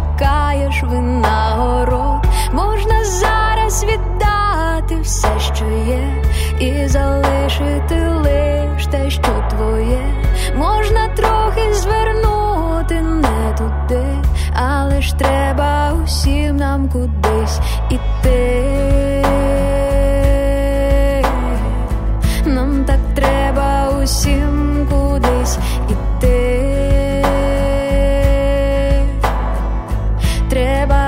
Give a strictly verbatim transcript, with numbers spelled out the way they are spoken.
чекаєш винагород. Можна зараз віддати все, що є, і залишити лиш те, що твоє. Можна трохи звернути не туди, але ж треба усім нам кудись іти. Нам так треба усім кудись іти. Треба